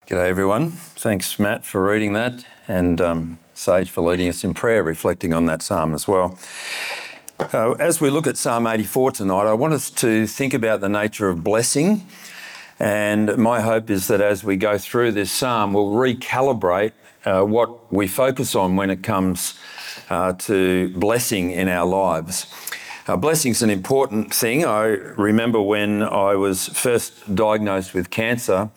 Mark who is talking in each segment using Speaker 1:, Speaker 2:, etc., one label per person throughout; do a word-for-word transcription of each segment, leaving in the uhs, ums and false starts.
Speaker 1: G'day everyone. Thanks Matt for reading that, and um, Sage for leading us in prayer, reflecting on that psalm as well. Uh, as we look at Psalm eighty-four tonight, I want us to think about the nature of blessing, and my hope is that as we go through this psalm, we'll recalibrate uh, what we focus on when it comes uh, to blessing in our lives. Uh, blessing's an important thing. I remember when I was first diagnosed with cancer,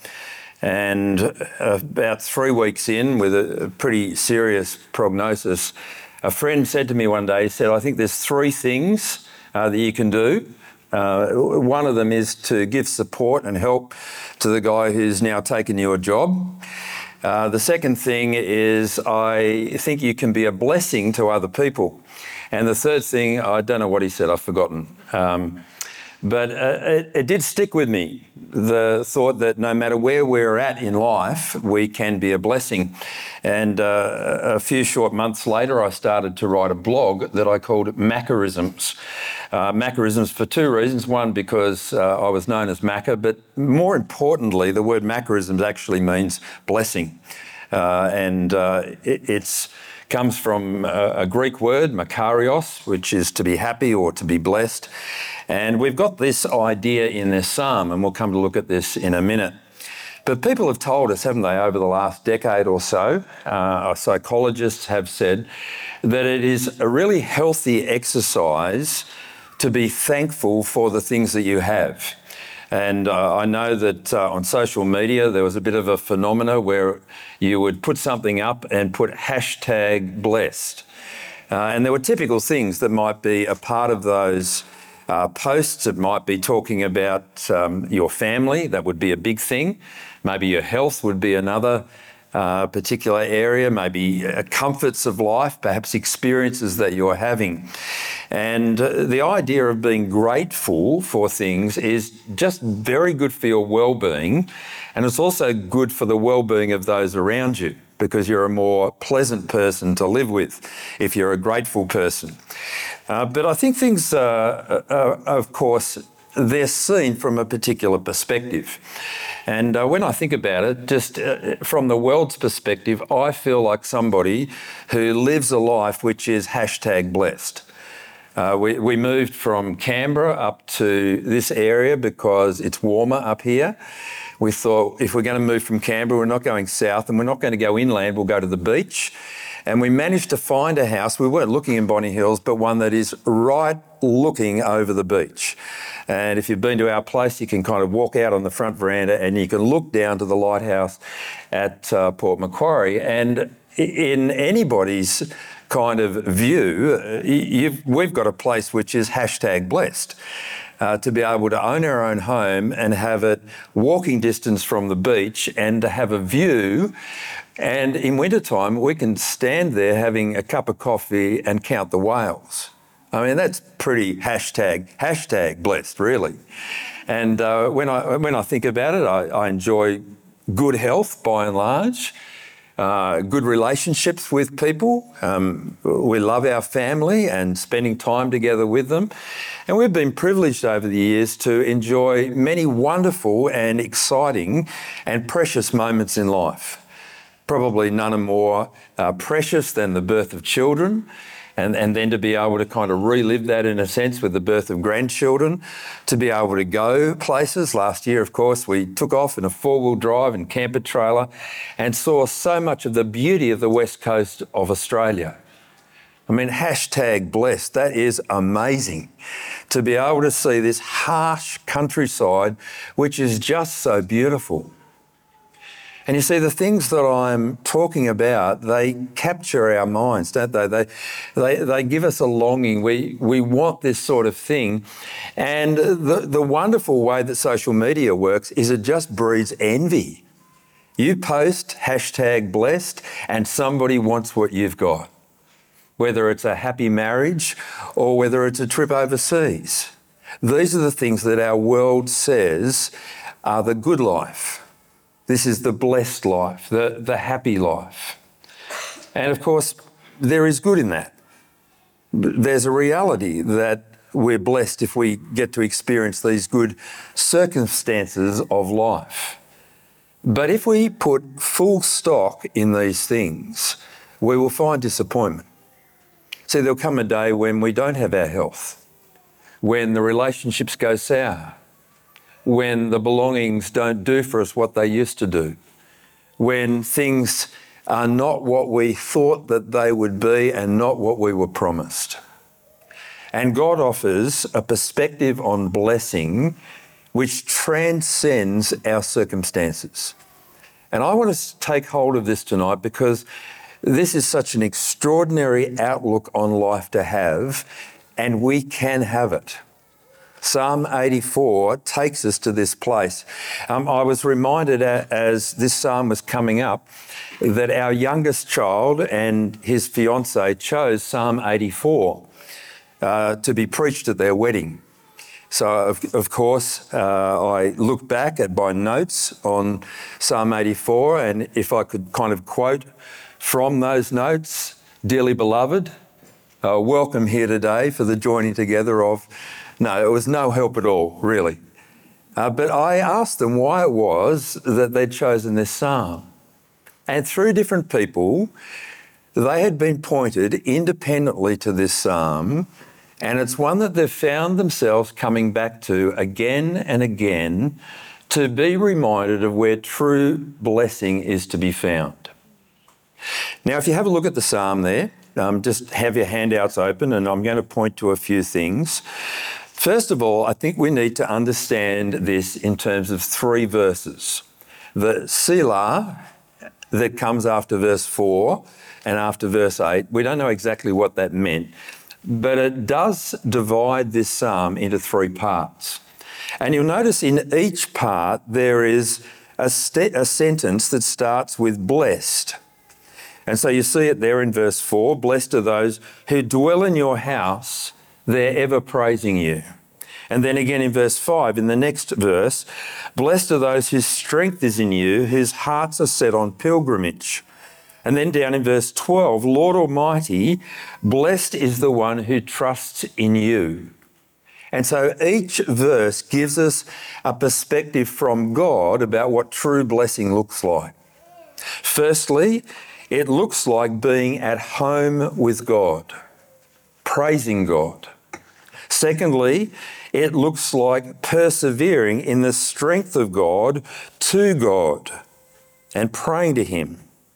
Speaker 1: and about three weeks in, with a pretty serious prognosis, a friend said to me one day, he said, I think there's three things uh, that you can do. Uh, one of them is to give support and help to the guy who's now taken your job. Uh, the second thing is I think you can be a blessing to other people. And the third thing, I don't know what he said, I've forgotten. Um, But uh, it, it did stick with me, the thought that no matter where we're at in life, we can be a blessing. And uh, a few short months later, I started to write a blog that I called Maccarisms. Uh, Maccarisms for two reasons. One, because uh, I was known as Macca, but more importantly, the word Maccarisms actually means blessing. Uh, and uh, it, it's... comes from a, a Greek word, makarios, which is to be happy or to be blessed. And we've got this idea in this psalm, and we'll come to look at this in a minute. But people have told us, haven't they, over the last decade or so, uh, our psychologists have said that it is a really healthy exercise to be thankful for the things that you have. And uh, I know that uh, on social media there was a bit of a phenomena where you would put something up and put hashtag blessed. Uh, and there were typical things that might be a part of those uh, posts. It might be talking about um, your family, that would be a big thing. Maybe your health would be another uh, particular area, maybe uh, comforts of life, perhaps experiences that you're having. And uh, the idea of being grateful for things is just very good for your well-being, and it's also good for the well-being of those around you, because you're a more pleasant person to live with if you're a grateful person. Uh, but I think things, uh, uh, of course, they're seen from a particular perspective. And uh, when I think about it, just uh, from the world's perspective, I feel like somebody who lives a life which is hashtag blessed. Uh, we, we moved from Canberra up to this area because it's warmer up here. We thought if we're going to move from Canberra, we're not going south and we're not going to go inland, we'll go to the beach. And we managed to find a house, we weren't looking in Bonny Hills, but one that is right looking over the beach. And if you've been to our place, you can kind of walk out on the front veranda and you can look down to the lighthouse at uh, Port Macquarie. And in anybody's kind of view, you've, we've got a place which is hashtag blessed. Uh, to be able to own our own home and have it walking distance from the beach and to have a view. And in wintertime, we can stand there having a cup of coffee and count the whales. I mean, that's pretty hashtag, hashtag blessed, really. And uh, when I when I think about it, I, I enjoy good health by and large. Uh, good relationships with people. Um, we love our family and spending time together with them. And we've been privileged over the years to enjoy many wonderful and exciting and precious moments in life. Probably none are more uh, precious than the birth of children. And, and then to be able to kind of relive that in a sense with the birth of grandchildren, to be able to go places. Last year, of course, we took off in a four-wheel drive and camper trailer and saw so much of the beauty of the west coast of Australia. I mean, hashtag blessed, that is amazing to be able to see this harsh countryside, which is just so beautiful. And you see, the things that I'm talking about, they capture our minds, don't they? They, they, they give us a longing. We, we want this sort of thing. And the, the wonderful way that social media works is it just breeds envy. You post hashtag blessed and somebody wants what you've got, whether it's a happy marriage or whether it's a trip overseas. These are the things that our world says are the good life. This is the blessed life, the, the happy life. And of course, there is good in that. There's a reality that we're blessed if we get to experience these good circumstances of life. But if we put full stock in these things, we will find disappointment. See, there'll come a day when we don't have our health, when the relationships go sour, when the belongings don't do for us what they used to do, when things are not what we thought that they would be and not what we were promised. And God offers a perspective on blessing which transcends our circumstances. And I want to take hold of this tonight because this is such an extraordinary outlook on life to have, and we can have it. Psalm eighty-four takes us to this place. Um, I was reminded a, as this psalm was coming up that our youngest child and his fiancée chose Psalm eighty-four uh, to be preached at their wedding. So, of, of course, uh, I looked back at my notes on Psalm eighty-four, and if I could kind of quote from those notes, "Dearly beloved, uh, welcome here today for the joining together of..." No, it was no help at all, really. Uh, but I asked them why it was that they'd chosen this psalm. And through different people, they had been pointed independently to this psalm, and it's one that they've found themselves coming back to again and again to be reminded of where true blessing is to be found. Now, if you have a look at the psalm there, um, just have your handouts open, and I'm going to point to a few things. First of all, I think we need to understand this in terms of three verses. The Selah that comes after verse four and after verse eight, we don't know exactly what that meant, but it does divide this psalm into three parts. And you'll notice in each part there is a, st- a sentence that starts with blessed. And so you see it there in verse four, "Blessed are those who dwell in your house, they're ever praising you." And then again in verse five, in the next verse, "Blessed are those whose strength is in you, whose hearts are set on pilgrimage." And then down in verse twelve, "Lord Almighty, blessed is the one who trusts in you." And so each verse gives us a perspective from God about what true blessing looks like. Firstly, it looks like being at home with God, praising God. Secondly, it looks like persevering in the strength of God to God and praying to Him.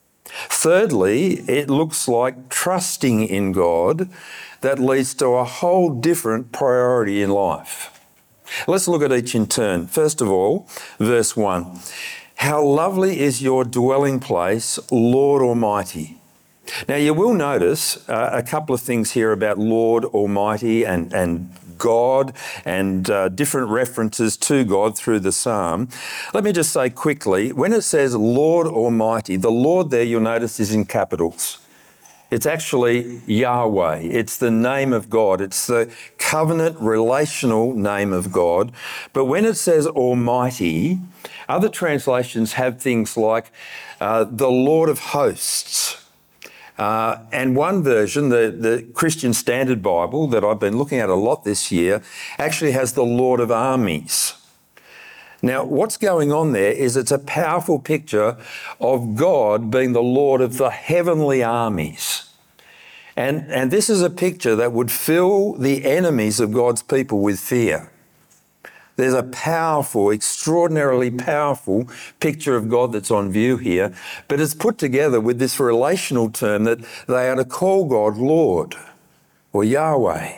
Speaker 1: Thirdly, it looks like trusting in God that leads to a whole different priority in life. Let's look at each in turn. First of all, verse one. "How lovely is your dwelling place, Lord Almighty." Now, you will notice uh, a couple of things here about Lord Almighty and, and God and uh, different references to God through the psalm. Let me just say quickly, when it says Lord Almighty, the Lord there, you'll notice, is in capitals. It's actually Yahweh. It's the name of God. It's the covenant relational name of God. But when it says Almighty, other translations have things like uh, the Lord of Hosts. Uh, and one version, the, the Christian Standard Bible that I've been looking at a lot this year, actually has the Lord of Armies. Now, what's going on there is it's a powerful picture of God being the Lord of the heavenly armies. And, and this is a picture that would fill the enemies of God's people with fear. There's a powerful, extraordinarily powerful picture of God that's on view here, but it's put together with this relational term that they are to call God Lord or Yahweh.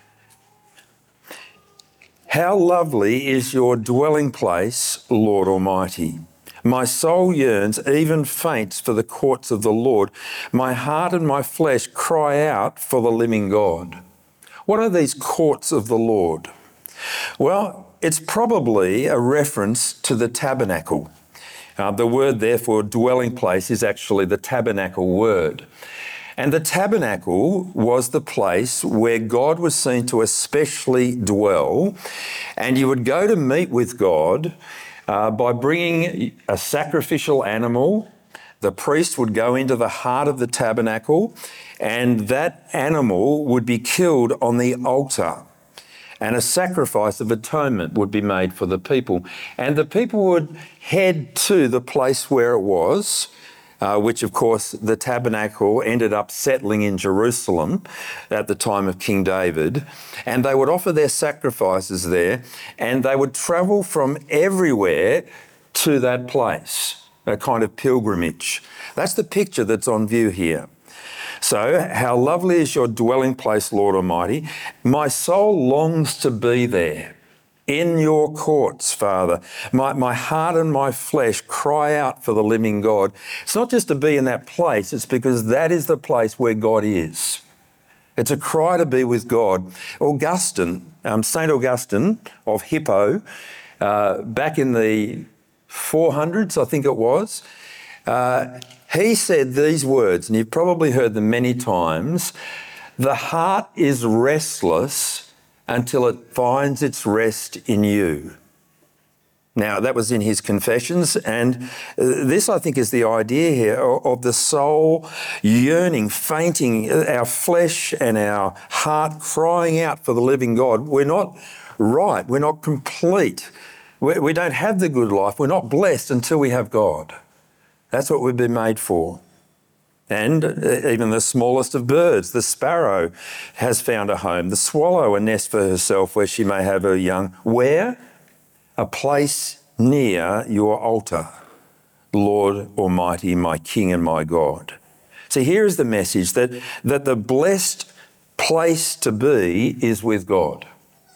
Speaker 1: "How lovely is your dwelling place, Lord Almighty. My soul yearns, even faints, for the courts of the Lord. My heart and my flesh cry out for the living God." What are these courts of the Lord? Well, it's probably a reference to the tabernacle. Uh, the word there for dwelling place is actually the tabernacle word. And the tabernacle was the place where God was seen to especially dwell, and you would go to meet with God uh, by bringing a sacrificial animal. The priest would go into the heart of the tabernacle, and that animal would be killed on the altar. and a sacrifice of atonement would be made for the people. And the people would head to the place where it was, uh, which of course the tabernacle ended up settling in Jerusalem at the time of King David. And they would offer their sacrifices there, and they would travel from everywhere to that place, a kind of pilgrimage. That's the picture that's on view here. So, how lovely is your dwelling place, Lord Almighty. My soul longs to be there, in your courts, Father. My, my heart and my flesh cry out for the living God. It's not just to be in that place, it's because that is the place where God is. It's a cry to be with God. Augustine, um, Saint Augustine of Hippo, uh, back in the four hundreds, I think it was, uh, he said these words, and you've probably heard them many times: the heart is restless until it finds its rest in you. Now, that was in his Confessions, and this, I think, is the idea here of the soul yearning, fainting, our flesh and our heart crying out for the living God. We're not right, we're not complete, we don't have the good life, we're not blessed until we have God. That's what we've been made for. And even the smallest of birds, the sparrow, has found a home. The swallow, a nest for herself where she may have her young. Where? A place near your altar, Lord Almighty, my King and my God. So here is the message that, that the blessed place to be is with God.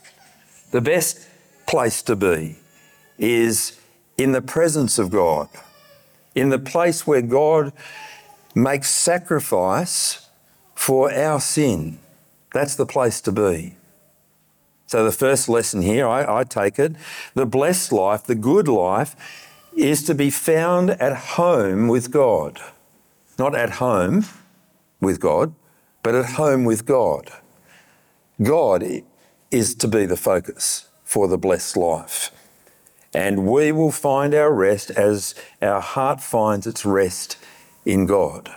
Speaker 1: The best place to be is in the presence of God, in the place where God makes sacrifice for our sin. That's the place to be. So the first lesson here, I, I take it, the blessed life, the good life, is to be found at home with God. Not at home with God, but at home with God. God is to be the focus for the blessed life. And we will find our rest as our heart finds its rest in God.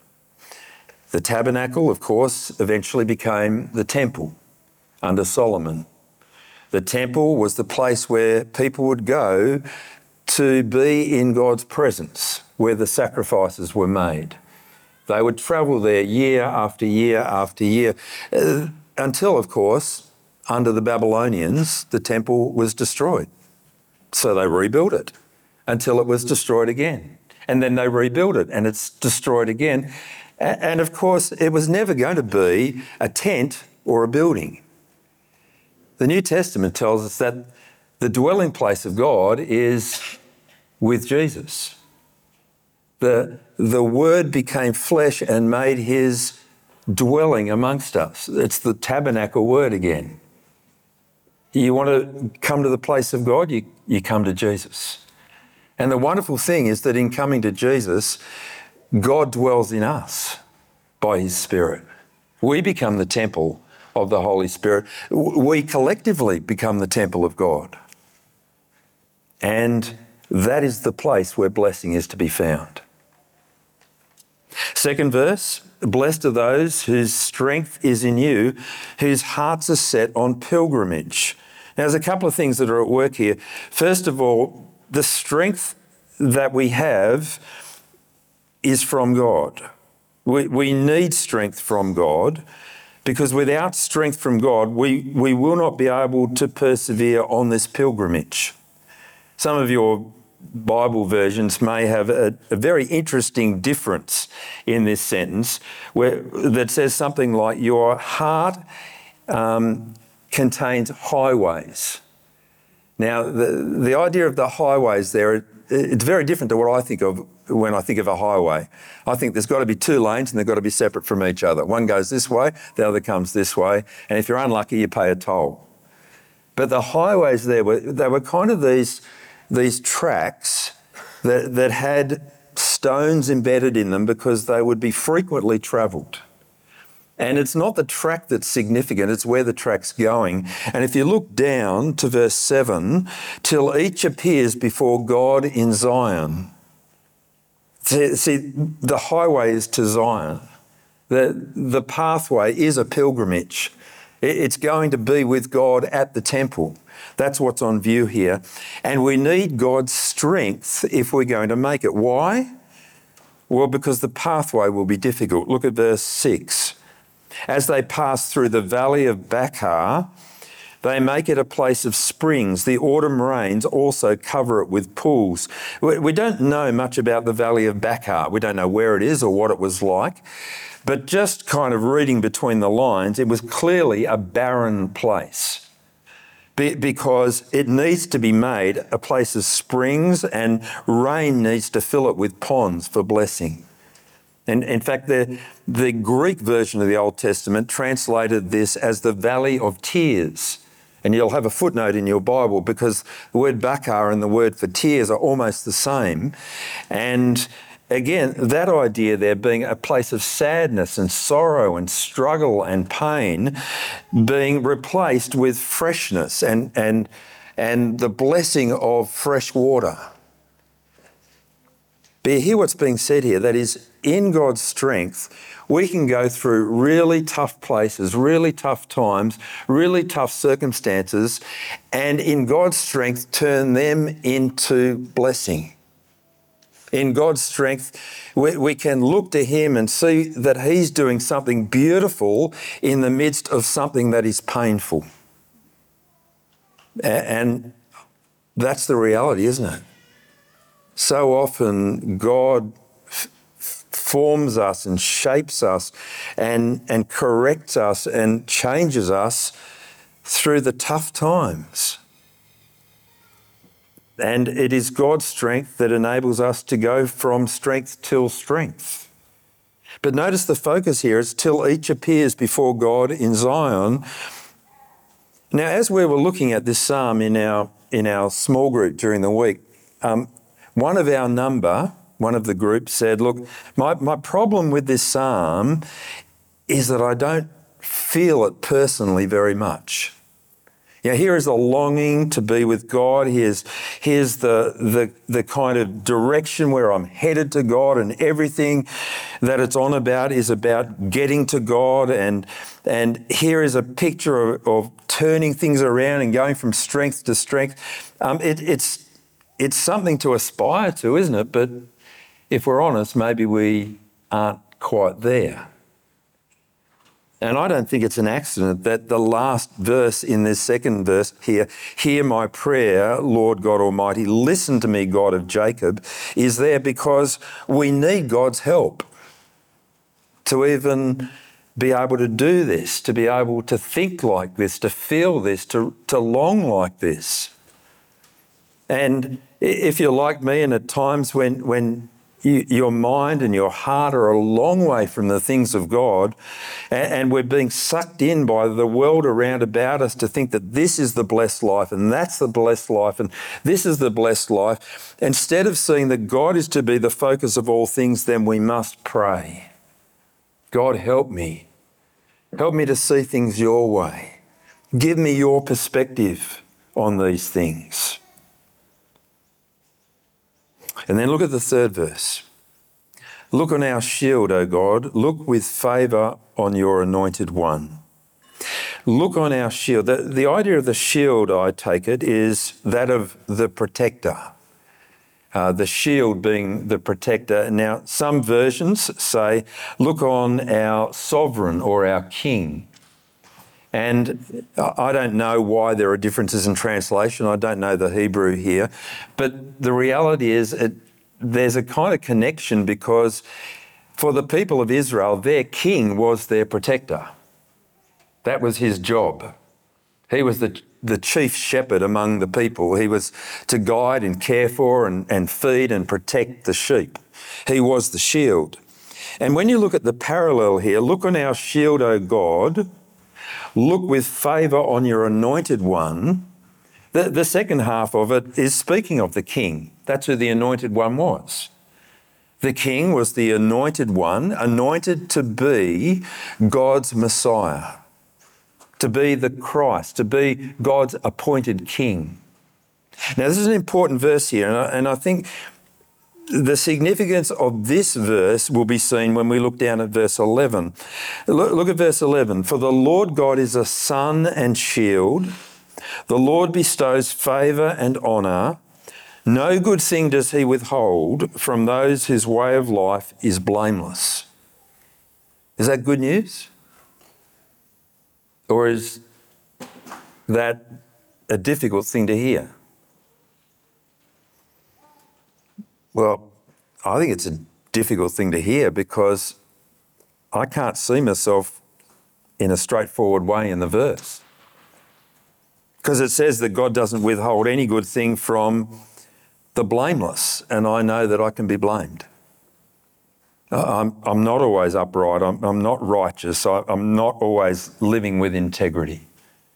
Speaker 1: The tabernacle, of course, eventually became the temple under Solomon. The temple was the place where people would go to be in God's presence, where the sacrifices were made. They would travel there year after year after year, uh, until, of course, under the Babylonians, the temple was destroyed. So they rebuilt it until it was destroyed again. And then they rebuilt it and it's destroyed again. And of course, it was never going to be a tent or a building. The New Testament tells us that the dwelling place of God is with Jesus. The, the Word became flesh and made his dwelling amongst us. It's the tabernacle word again. You want to come to the place of God, you, you come to Jesus. And the wonderful thing is that in coming to Jesus, God dwells in us by his Spirit. We become the temple of the Holy Spirit. We collectively become the temple of God. And that is the place where blessing is to be found. Second verse, blessed are those whose strength is in you, whose hearts are set on pilgrimage. Now, there's a couple of things that are at work here. First of all, the strength that we have is from God. We, we need strength from God, because without strength from God, we, we will not be able to persevere on this pilgrimage. Some of your Bible versions may have a, a very interesting difference in this sentence where that says something like, your heart um, contains highways. Now, the, the idea of the highways there, it, it's very different to what I think of when I think of a highway. I think there's got to be two lanes and they've got to be separate from each other. One goes this way, the other comes this way, and if you're unlucky, you pay a toll. But the highways there, were they were kind of these, these tracks that, that had stones embedded in them because they would be frequently travelled. And it's not the track that's significant, it's where the track's going. And if you look down to verse seven, till each appears before God in Zion. See, the highway is to Zion. The, the pathway is a pilgrimage. It's going to be with God at the temple. That's what's on view here. And we need God's strength if we're going to make it. Why? Well, because the pathway will be difficult. Look at verse six. As they pass through the valley of Bacar, they make it a place of springs. The autumn rains also cover it with pools. We don't know much about the valley of Bacar. We don't know where it is or what it was like. But just kind of reading between the lines, it was clearly a barren place Be- because it needs to be made a place of springs, and rain needs to fill it with ponds for blessing. And in fact, the, the Greek version of the Old Testament translated this as the Valley of Tears. And you'll have a footnote in your Bible because the word Bacar and the word for tears are almost the same. And again, that idea there being a place of sadness and sorrow and struggle and pain being replaced with freshness and, and, and the blessing of fresh water. But you hear what's being said here, that is, in God's strength, we can go through really tough places, really tough times, really tough circumstances, and in God's strength, turn them into blessing. In God's strength, we, we can look to Him and see that He's doing something beautiful in the midst of something that is painful. And that's the reality, isn't it? So often God f- forms us and shapes us and, and corrects us and changes us through the tough times. And it is God's strength that enables us to go from strength till strength. But notice the focus here is till each appears before God in Zion. Now, as we were looking at this psalm in our in our small group during the week, um, one of our number, one of the group said, look, my, my problem with this psalm is that I don't feel it personally very much. Yeah, here is a longing to be with God. Here's, here's the, the, the kind of direction where I'm headed to God, and everything that it's on about is about getting to God. And, and here is a picture of, of turning things around and going from strength to strength. Um, it, it's, it's something to aspire to, isn't it? But if we're honest, maybe we aren't quite there. And I don't think it's an accident that the last verse in this second verse here, hear my prayer, Lord God Almighty, listen to me, God of Jacob, is there because we need God's help to even be able to do this, to be able to think like this, to feel this, to, to long like this. And if you're like me, and at times when, when You, your mind and your heart are a long way from the things of God, and, and we're being sucked in by the world around about us to think that this is the blessed life and that's the blessed life and this is the blessed life. Instead of seeing that God is to be the focus of all things, then we must pray. God, help me. Help me to see things your way. Give me your perspective on these things. And then look at the third verse. Look on our shield, O God. Look with favour on your anointed one. Look on our shield. The, the idea of the shield, I take it, is that of the protector. Uh, the shield being the protector. Now, some versions say, look on our sovereign or our king. And I don't know why there are differences in translation. I don't know the Hebrew here. But the reality is it, there's a kind of connection because for the people of Israel, their king was their protector. That was his job. He was the, the chief shepherd among the people. He was to guide and care for and, and feed and protect the sheep. He was the shield. And when you look at the parallel here, look on our shield, O God. Look with favour on your anointed one. The, the second half of it is speaking of the king. That's who the anointed one was. The king was the anointed one, anointed to be God's Messiah, to be the Christ, to be God's appointed king. Now, this is an important verse here, and I, and I think the significance of this verse will be seen when we look down at verse eleven. Look, look at verse eleven. For the Lord God is a sun and shield. The Lord bestows favour and honour. No good thing does he withhold from those whose way of life is blameless. Is that good news? Or is that a difficult thing to hear? Well, I think it's a difficult thing to hear because I can't see myself in a straightforward way in the verse. Because it says that God doesn't withhold any good thing from the blameless, and I know that I can be blamed. I'm, I'm not always upright, I'm, I'm not righteous, I, I'm not always living with integrity.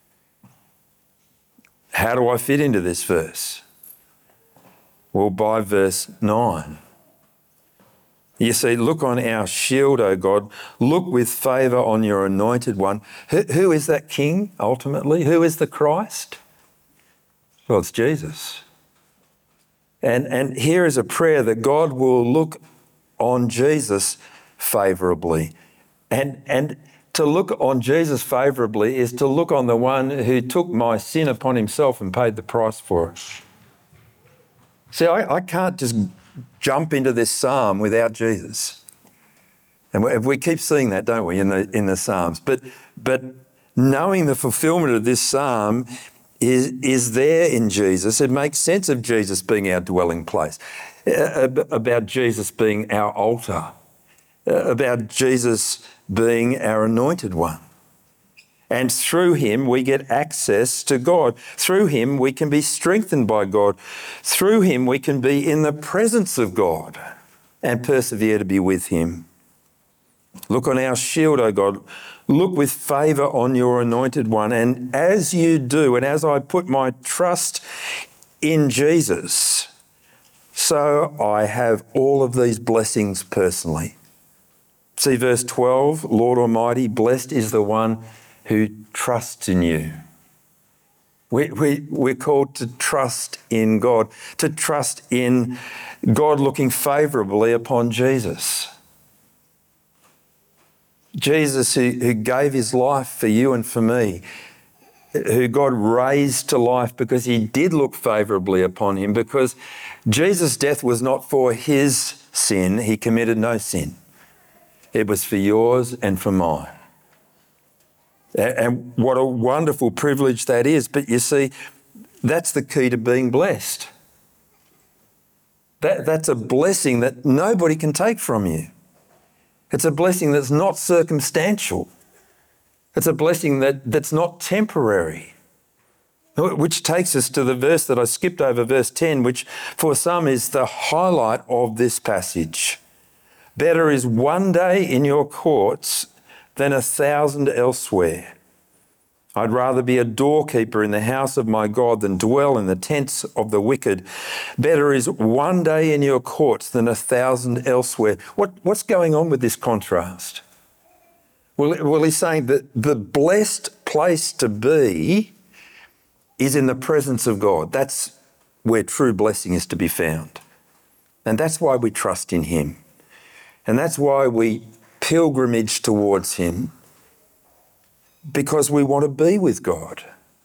Speaker 1: How do I fit into this verse? Well, by verse nine. You see, look on our shield, O God. Look with favour on your anointed one. Who, who is that king, ultimately? Who is the Christ? Well, it's Jesus. And, and here is a prayer that God will look on Jesus favourably. And, and to look on Jesus favourably is to look on the one who took my sin upon himself and paid the price for it. See, I, I can't just jump into this psalm without Jesus. And we, we keep seeing that, don't we, in the in the Psalms. But but knowing the fulfilment of this psalm is, is there in Jesus. It makes sense of Jesus being our dwelling place, uh, about Jesus being our altar, uh, about Jesus being our anointed one. And through him, we get access to God. Through him, we can be strengthened by God. Through him, we can be in the presence of God and persevere to be with him. Look on our shield, O God. Look with favour on your anointed one. And as you do, and as I put my trust in Jesus, so I have all of these blessings personally. See verse twelve, Lord Almighty, blessed is the one who trusts in you. We, we, we're called to trust in God, to trust in God looking favourably upon Jesus. Jesus who, who gave his life for you and for me, who God raised to life because he did look favourably upon him, because Jesus' death was not for his sin, he committed no sin. It was for yours and for mine. And what a wonderful privilege that is. But you see, that's the key to being blessed. That, that's a blessing that nobody can take from you. It's a blessing that's not circumstantial. It's a blessing that, that's not temporary. Which takes us to the verse that I skipped over, verse ten, which for some is the highlight of this passage. Better is one day in your courts than a thousand elsewhere. I'd rather be a doorkeeper in the house of my God than dwell in the tents of the wicked. Better is one day in your courts than a thousand elsewhere. What, what's going on with this contrast? Well, well, he's saying that the blessed place to be is in the presence of God. That's where true blessing is to be found. And that's why we trust in him. And that's why we pilgrimage towards him, because we want to be with God.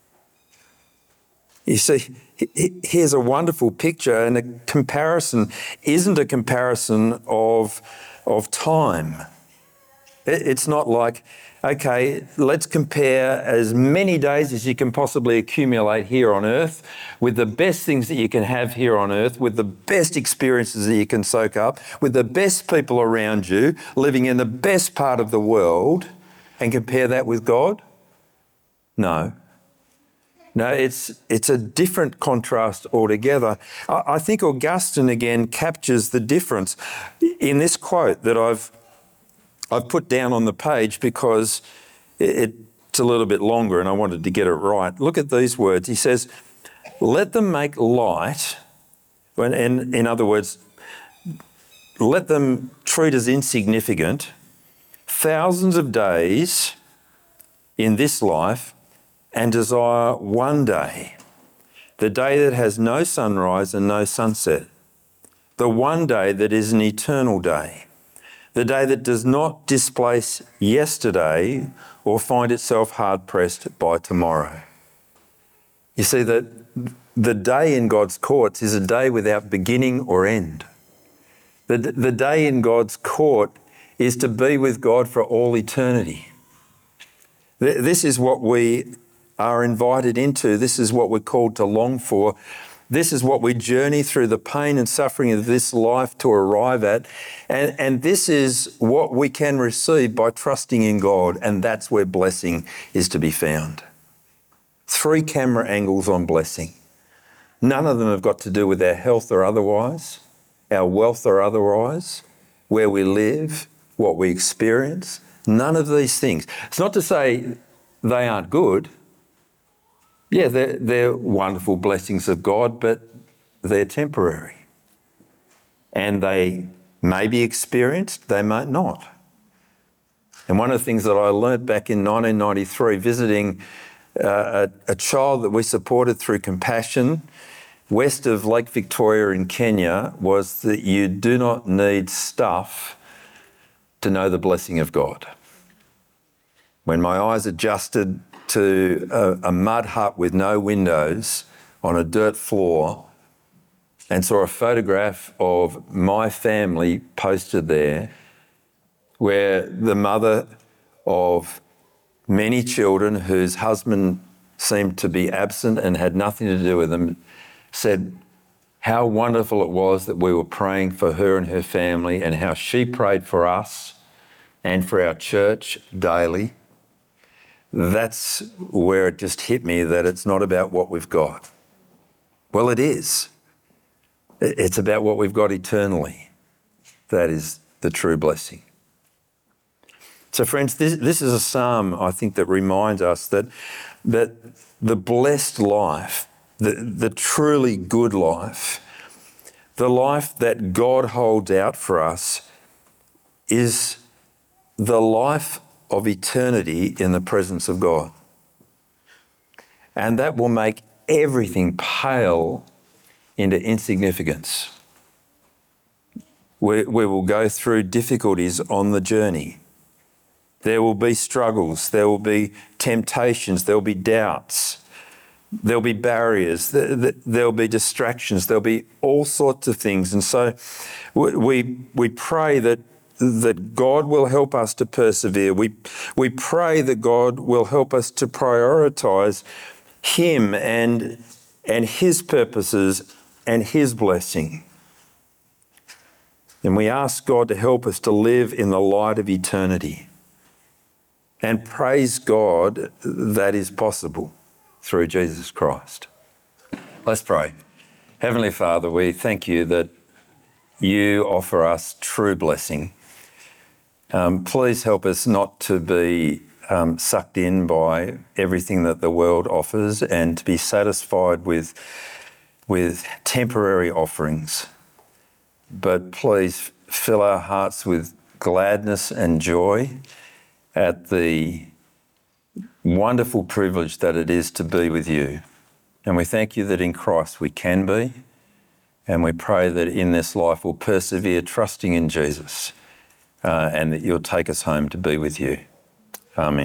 Speaker 1: You see, here's a wonderful picture, and a comparison isn't a comparison of, of time. It's not like, okay, let's compare as many days as you can possibly accumulate here on earth with the best things that you can have here on earth, with the best experiences that you can soak up, with the best people around you, living in the best part of the world, and compare that with God? No. No, it's it's a different contrast altogether. I, I think Augustine again captures the difference in this quote that I've I've put down on the page because it, it's a little bit longer and I wanted to get it right. Look at these words. He says, let them make light, and in, in other words, let them treat as insignificant thousands of days in this life and desire one day, the day that has no sunrise and no sunset, the one day that is an eternal day, the day that does not displace yesterday or find itself hard-pressed by tomorrow. You see, that the day in God's courts is a day without beginning or end. The, the day in God's court is to be with God for all eternity. This is what we are invited into. This is what we're called to long for. This is what we journey through the pain and suffering of this life to arrive at. And, and this is what we can receive by trusting in God, and that's where blessing is to be found. Three camera angles on blessing. None of them have got to do with our health or otherwise, our wealth or otherwise, where we live, what we experience. None of these things. It's not to say they aren't good. Yeah, they're, they're wonderful blessings of God, but they're temporary. And they may be experienced, they might not. And one of the things that I learnt back in nineteen ninety-three, visiting uh, a, a child that we supported through Compassion, west of Lake Victoria in Kenya, was that you do not need stuff to know the blessing of God. When my eyes adjusted to a, a mud hut with no windows on a dirt floor and saw a photograph of my family posted there, where the mother of many children whose husband seemed to be absent and had nothing to do with them, said how wonderful it was that we were praying for her and her family, and how she prayed for us and for our church daily. That's where it just hit me that it's not about what we've got. Well, it is. It's about what we've got eternally. That is the true blessing. So friends, this, this is a psalm, I think, that reminds us that, that the blessed life, the, the truly good life, the life that God holds out for us, is the life of eternity in the presence of God. And that will make everything pale into insignificance. We, we will go through difficulties on the journey. There will be struggles, there will be temptations, there will be doubts, there'll be barriers, there'll be distractions, there'll be all sorts of things. And so we, we pray that that God will help us to persevere. We, we pray that God will help us to prioritise Him and, and His purposes and His blessing. And we ask God to help us to live in the light of eternity. And praise God that is possible through Jesus Christ. Let's pray. Heavenly Father, we thank you that you offer us true blessing. Um, please help us not to be um, sucked in by everything that the world offers and to be satisfied with, with temporary offerings. But please fill our hearts with gladness and joy at the wonderful privilege that it is to be with you. And we thank you that in Christ we can be, and we pray that in this life we'll persevere trusting in Jesus, uh, and that you'll take us home to be with you. Amen.